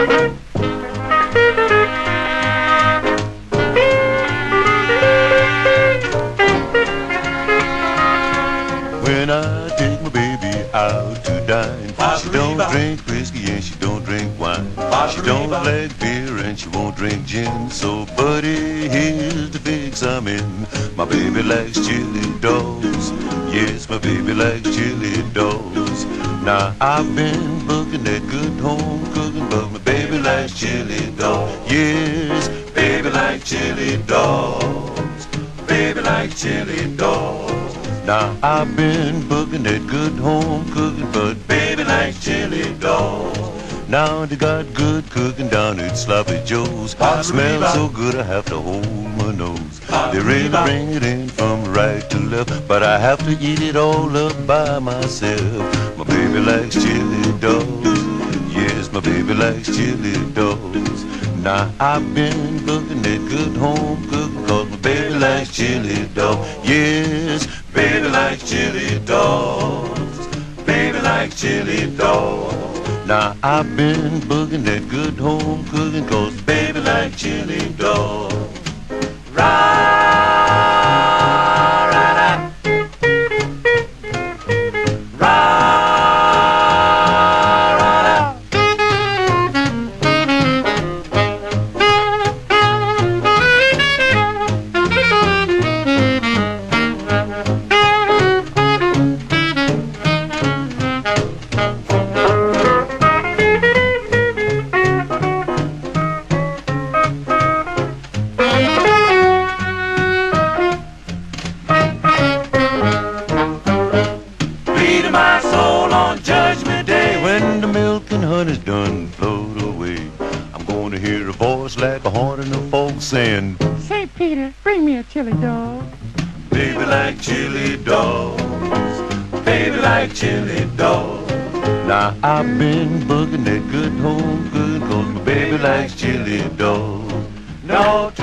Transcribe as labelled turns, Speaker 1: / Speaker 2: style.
Speaker 1: When I take my baby out to dine, she don't drink whiskey and she don't drink wine. She don't like beer and she won't drink gin. So buddy, here's the fix I'm in. My baby likes chili dogs. Yes, my baby likes chili dogs. Now I've been booking that good home cooking, but my baby likes chili dogs. Yes, baby likes chili dogs. Baby likes chili dogs. Now I've been booking that good home cooking, but baby likes chili dogs. Now they got good cooking down at Sloppy Joe's. Smells so good I have to hold my nose. They really bring it in from right to left, but I have to eat it all up by myself. My baby likes chili dogs. Yes, my baby likes chili dogs. Now I've been booking that good home cooking, 'cause my baby likes chili dogs. Yes, baby likes chili dogs. Baby likes chili dogs. Now I've been booking that good home cooking, 'cause baby likes chili dogs. My soul on Judgment Day, when the milk and honey's done flowed away, I'm gonna hear a voice like a horn in the folk saying,
Speaker 2: "Say, Peter, bring me a chili dog."
Speaker 1: Baby like chili dogs. Baby like chili dogs. Now I've been booking that good home good, 'cause my baby likes chili dogs. No